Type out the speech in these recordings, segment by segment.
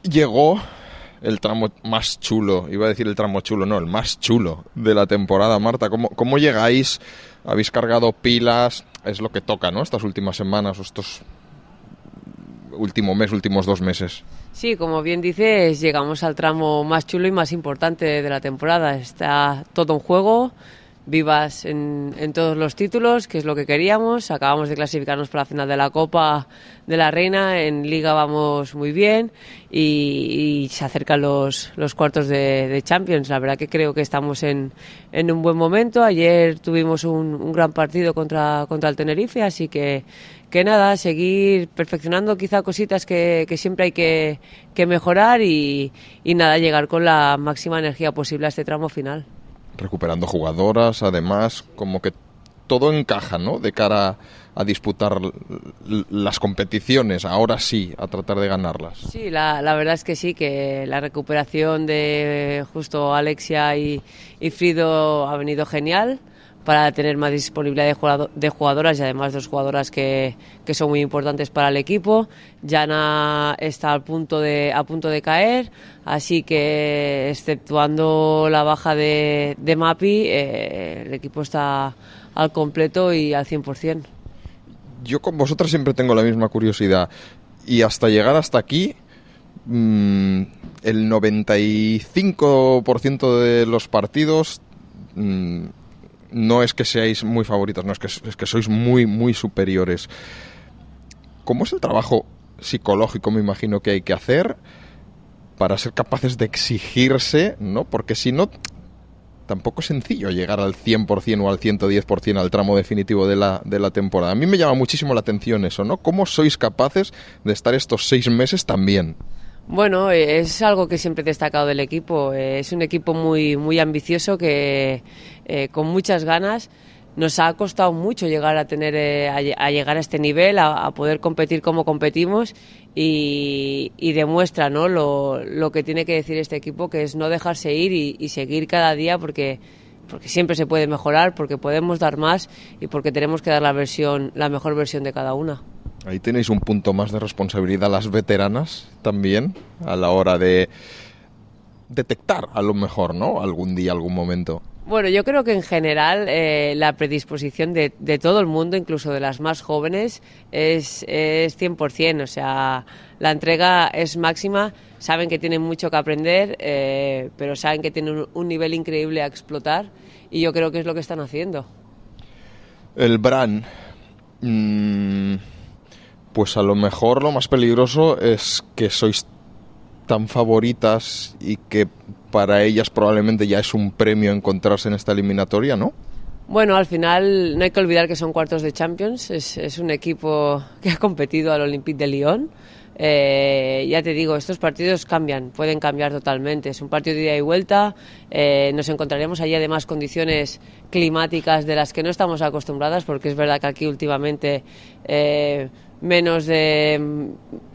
Llegó el tramo más chulo, iba a decir el tramo chulo, no, el más chulo de la temporada. Marta, ¿cómo llegáis? ¿Habéis cargado pilas? Es lo que toca, ¿no? Estas últimas semanas o estos últimos 2 meses. Sí, como bien dices, llegamos al tramo más chulo y más importante de la temporada. Está todo en juego, vivas en todos los títulos, que es lo que queríamos. Acabamos de clasificarnos para la final de la Copa de la Reina, en Liga vamos muy bien y se acercan los cuartos de Champions. La verdad que creo que estamos en un buen momento. Ayer tuvimos un gran partido contra el Tenerife, así que nada, seguir perfeccionando quizá cositas que siempre hay que mejorar y nada, llegar con la máxima energía posible a este tramo final. Recuperando jugadoras, además, como que todo encaja, ¿no? De cara a disputar las competiciones, ahora sí, a tratar de ganarlas. Sí, la verdad es que sí, que la recuperación de justo Alexia y Frido ha venido genial para tener más disponibilidad de jugadoras y además 2 jugadoras que son muy importantes para el equipo. Jana está a punto de caer, así que exceptuando la baja de Mapi, el equipo está al completo y al 100%. Yo con vosotras siempre tengo la misma curiosidad y hasta llegar hasta aquí el 95% de los partidos no es que seáis muy favoritas, no, es que sois muy, muy superiores. ¿Cómo es el trabajo psicológico, me imagino, que hay que hacer para ser capaces de exigirse, ¿no? Porque si no, tampoco es sencillo llegar al 100% o al 110% al tramo definitivo de la temporada. A mí me llama muchísimo la atención eso, ¿no? ¿Cómo sois capaces de estar estos 6 meses tan bien? Bueno, es algo que siempre he destacado del equipo. Es un equipo muy, muy ambicioso que con muchas ganas. Nos ha costado mucho llegar a llegar a este nivel, a poder competir como competimos y demuestra, ¿no? lo que tiene que decir este equipo, que es no dejarse ir y seguir cada día porque siempre se puede mejorar, porque podemos dar más y porque tenemos que dar la mejor versión de cada una. Ahí tenéis un punto más de responsabilidad las veteranas también a la hora de detectar a lo mejor, ¿no? Algún día, algún momento. Bueno, yo creo que en general la predisposición de todo el mundo, incluso de las más jóvenes, es 100%. O sea, la entrega es máxima. Saben que tienen mucho que aprender, pero saben que tienen un nivel increíble a explotar y yo creo que es lo que están haciendo. El Bran, pues a lo mejor lo más peligroso es que sois tan favoritas y que para ellas probablemente ya es un premio encontrarse en esta eliminatoria, ¿no? Bueno, al final no hay que olvidar que son cuartos de Champions, es un equipo que ha competido al Olympique de Lyon. Ya te digo, estos partidos pueden cambiar totalmente. Es un partido de ida y vuelta, nos encontraremos allí además condiciones climáticas de las que no estamos acostumbradas, porque es verdad que aquí últimamente menos de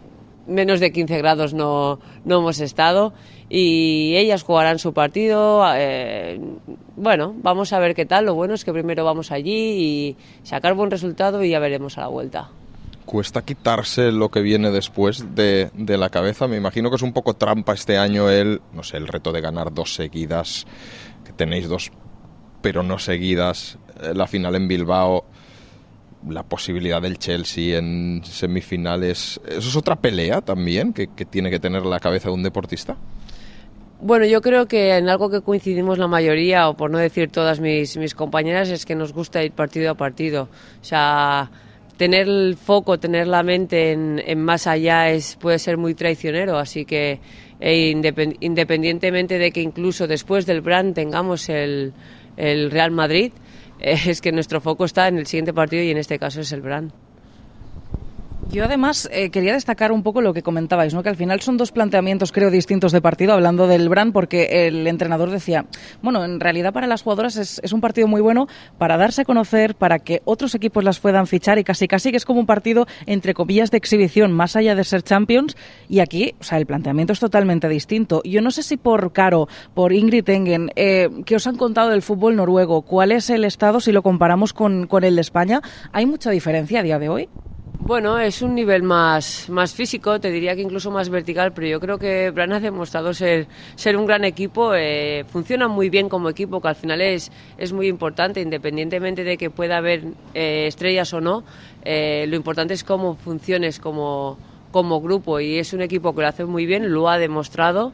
15 grados no hemos estado y ellas jugarán su partido. Bueno, vamos a ver qué tal. Lo bueno es que primero vamos allí y sacar buen resultado y ya veremos a la vuelta. Cuesta quitarse lo que viene después de la cabeza. Me imagino que es un poco trampa este año el reto de ganar 2 seguidas, que tenéis 2 pero no seguidas, la final en Bilbao, la posibilidad del Chelsea en semifinales. ¿Eso es otra pelea también que tiene que tener la cabeza de un deportista? Bueno, yo creo que en algo que coincidimos la mayoría, o por no decir todas mis compañeras, es que nos gusta ir partido a partido. O sea, tener el foco, tener la mente en más allá puede ser muy traicionero, así que independientemente de que incluso después del Brand tengamos el Real Madrid, es que nuestro foco está en el siguiente partido y en este caso es el Brand. Yo además quería destacar un poco lo que comentabais, ¿no? Que al final son 2 planteamientos, creo, distintos de partido, hablando del Brand, porque el entrenador decía, bueno, en realidad para las jugadoras es un partido muy bueno para darse a conocer, para que otros equipos las puedan fichar y casi que es como un partido, entre comillas, de exhibición, más allá de ser Champions, y aquí, o sea, el planteamiento es totalmente distinto. Yo no sé si por Caro, por Ingrid Engen, ¿qué os han contado del fútbol noruego? ¿Cuál es el estado si lo comparamos con el de España? ¿Hay mucha diferencia a día de hoy? Bueno, es un nivel más físico, te diría que incluso más vertical, pero yo creo que Bran ha demostrado ser un gran equipo, funciona muy bien como equipo, que al final es muy importante, independientemente de que pueda haber estrellas o no, lo importante es cómo funciones como grupo, y es un equipo que lo hace muy bien, lo ha demostrado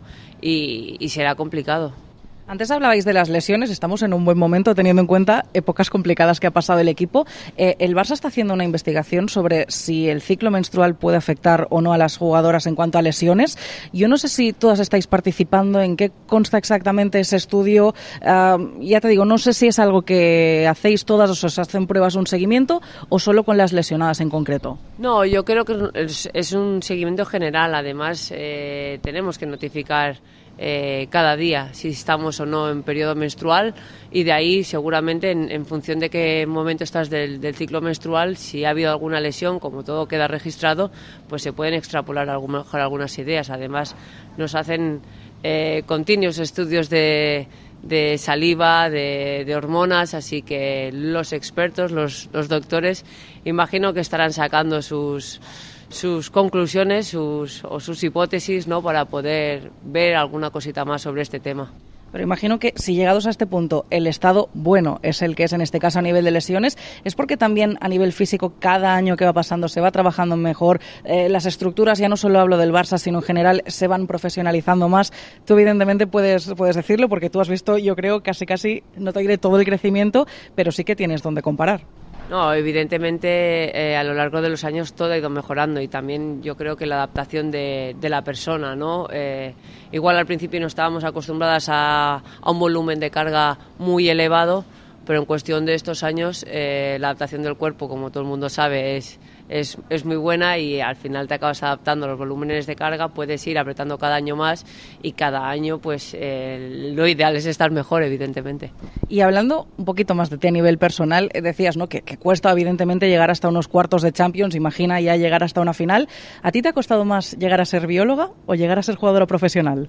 y será complicado. Antes hablabais de las lesiones, estamos en un buen momento teniendo en cuenta épocas complicadas que ha pasado el equipo. El Barça está haciendo una investigación sobre si el ciclo menstrual puede afectar o no a las jugadoras en cuanto a lesiones. Yo no sé si todas estáis participando, en qué consta exactamente ese estudio. Ya te digo, no sé si es algo que hacéis todas o os hacen pruebas, un seguimiento, o solo con las lesionadas en concreto. No, yo creo que es un seguimiento general. Además, tenemos que notificar cada día si estamos o no en periodo menstrual, y de ahí seguramente en función de qué momento estás del ciclo menstrual, si ha habido alguna lesión, como todo queda registrado, pues se pueden extrapolar mejor algunas ideas. Además nos hacen continuos estudios de saliva, de hormonas, así que los expertos, los doctores, imagino que estarán sacando sus conclusiones o sus hipótesis, ¿no?, para poder ver alguna cosita más sobre este tema. Pero imagino que si llegados a este punto el estado bueno es el que es en este caso a nivel de lesiones, es porque también a nivel físico cada año que va pasando se va trabajando mejor, las estructuras, ya no solo hablo del Barça, sino en general, se van profesionalizando más. Tú evidentemente puedes decirlo porque tú has visto, yo creo, casi, no te diré todo el crecimiento, pero sí que tienes donde comparar. No, evidentemente a lo largo de los años todo ha ido mejorando, y también yo creo que la adaptación de la persona, ¿no? Igual al principio no estábamos acostumbradas a un volumen de carga muy elevado, pero en cuestión de estos años la adaptación del cuerpo, como todo el mundo sabe, es muy buena, y al final te acabas adaptando a los volúmenes de carga, puedes ir apretando cada año más, y cada año pues lo ideal es estar mejor, evidentemente. Y hablando un poquito más de ti a nivel personal, decías, ¿no?, que cuesta evidentemente llegar hasta unos cuartos de Champions, imagina ya llegar hasta una final. ¿A ti te ha costado más llegar a ser bióloga o llegar a ser jugadora profesional?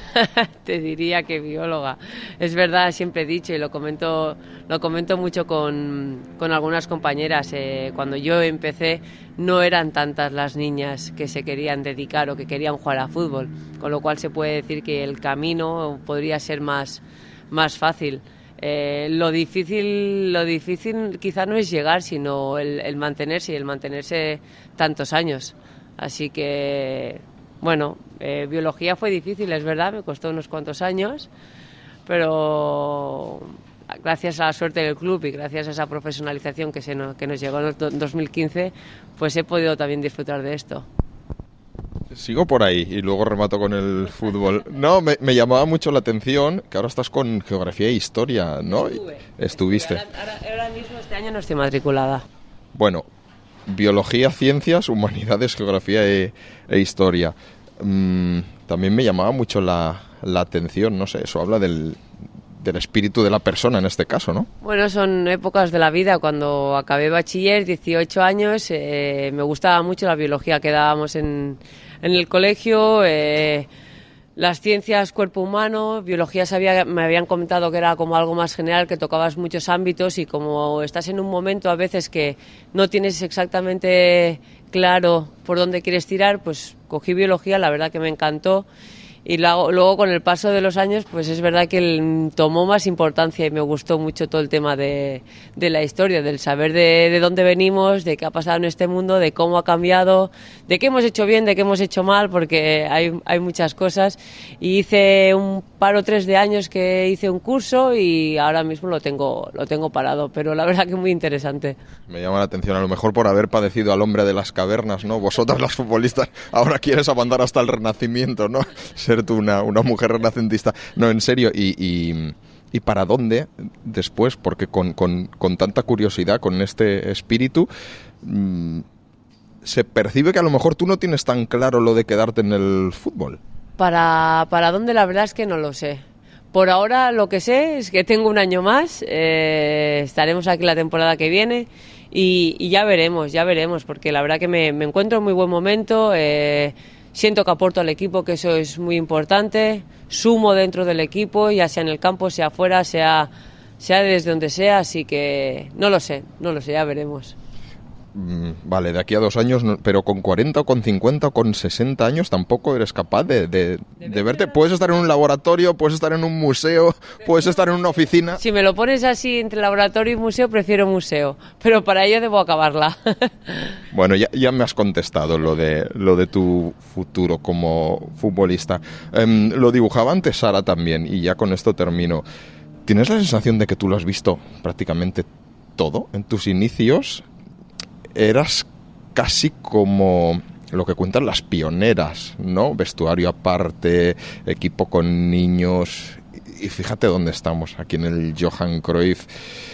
Te diría que bióloga. Es verdad, siempre he dicho, y lo comento mucho con algunas compañeras, cuando yo empecé no eran tantas las niñas que se querían dedicar o que querían jugar a fútbol, con lo cual se puede decir que el camino podría ser más fácil. Lo difícil quizá no es llegar, sino el mantenerse, y el mantenerse tantos años. Así que, bueno, biología fue difícil, es verdad, me costó unos cuantos años, pero gracias a la suerte del club y gracias a esa profesionalización que nos llegó en 2015, pues he podido también disfrutar de esto. Sigo por ahí y luego remato con el fútbol. No, me llamaba mucho la atención que ahora estás con geografía e historia, ¿no? Estuviste. Ahora mismo este año no estoy matriculada. Bueno, biología, ciencias, humanidades, geografía e historia. También me llamaba mucho la atención, no sé, eso habla del espíritu de la persona en este caso, ¿no? Bueno, son épocas de la vida. Cuando acabé bachiller, 18 años, me gustaba mucho la biología que dábamos en el colegio, las ciencias, cuerpo humano, biología me habían comentado que era como algo más general, que tocabas muchos ámbitos, y como estás en un momento a veces que no tienes exactamente claro por dónde quieres tirar, pues cogí biología, la verdad que me encantó. Y luego con el paso de los años, pues es verdad que tomó más importancia, y me gustó mucho todo el tema de la historia, del saber de dónde venimos, de qué ha pasado en este mundo, de cómo ha cambiado, de qué hemos hecho bien, de qué hemos hecho mal, porque hay muchas cosas. Y hice un par o 3 de años que hice un curso, y ahora mismo lo tengo parado, pero la verdad que muy interesante. Me llama la atención, a lo mejor por haber padecido al hombre de las cavernas, ¿no? Vosotras las futbolistas ahora quieres avanzar hasta el Renacimiento, ¿no? Ser tú una mujer renacentista. No, en serio, ¿y para dónde después? Porque con tanta curiosidad, con este espíritu, se percibe que a lo mejor tú no tienes tan claro lo de quedarte en el fútbol. ¿Para dónde? La verdad es que no lo sé. Por ahora lo que sé es que tengo un año más, estaremos aquí la temporada que viene, y ya veremos, porque la verdad que me encuentro en muy buen momento. Siento que aporto al equipo, que eso es muy importante, sumo dentro del equipo, ya sea en el campo, sea afuera, sea desde donde sea, así que no lo sé, ya veremos. vale, de aquí a 2 años, pero con 40 o con 50 o con 60 años tampoco eres capaz de verte. Puedes estar en un laboratorio, puedes estar en un museo, puedes estar en una oficina. Si me lo pones así entre laboratorio y museo, prefiero museo, pero para ello debo acabarla. Bueno, ya me has contestado lo de tu futuro como futbolista. Lo dibujaba antes Sara también, y ya con esto termino. ¿Tienes la sensación de que tú lo has visto prácticamente todo en tus inicios? Eras casi como lo que cuentan las pioneras, ¿no? Vestuario aparte, equipo con niños. Y fíjate dónde estamos, aquí en el Johan Cruyff.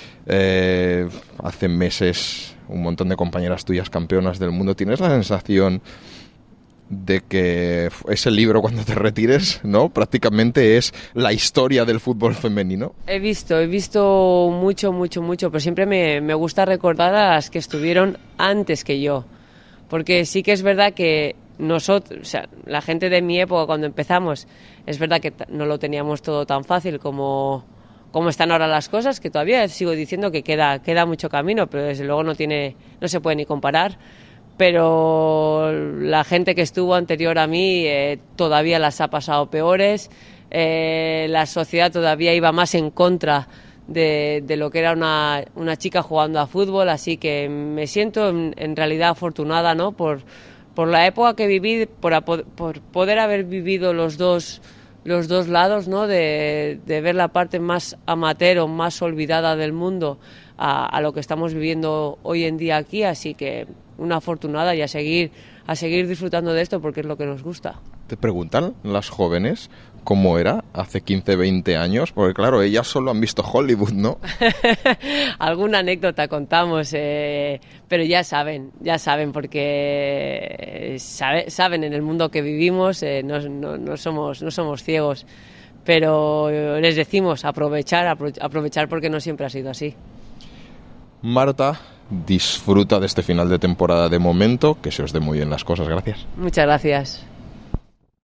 Hace meses un montón de compañeras tuyas campeonas del mundo. ¿Tienes la sensación de que ese libro, cuando te retires, ¿no?, prácticamente es la historia del fútbol femenino? He visto mucho, pero siempre me gusta recordar a las que estuvieron antes que yo, porque sí que es verdad que nosotros, o sea, la gente de mi época cuando empezamos, es verdad que no lo teníamos todo tan fácil como están ahora las cosas, que todavía sigo diciendo que queda mucho camino, pero desde luego no se puede ni comparar. Pero la gente que estuvo anterior a mí todavía las ha pasado peores, la sociedad todavía iba más en contra de lo que era una chica jugando a fútbol, así que me siento en realidad afortunada, ¿no?, por la época que viví, por poder haber vivido los dos lados, ¿no?, de ver la parte más amateur o más olvidada del mundo a lo que estamos viviendo hoy en día aquí, así que una afortunada, y a seguir disfrutando de esto porque es lo que nos gusta. ¿Te preguntan las jóvenes cómo era hace 15, 20 años? Porque claro, ellas solo han visto Hollywood, ¿no? Alguna anécdota contamos, pero ya saben porque saben en el mundo que vivimos, no somos ciegos, pero les decimos aprovechar porque no siempre ha sido así. Marta, disfruta de este final de temporada de momento, que se os dé muy bien las cosas. Gracias. Muchas gracias.